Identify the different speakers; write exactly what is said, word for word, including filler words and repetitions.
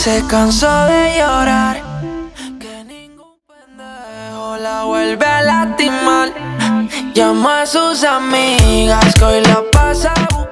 Speaker 1: Se cansó de llorar, que ningún pendejo la vuelve a lastimar. Llama a sus amigas que hoy la pasa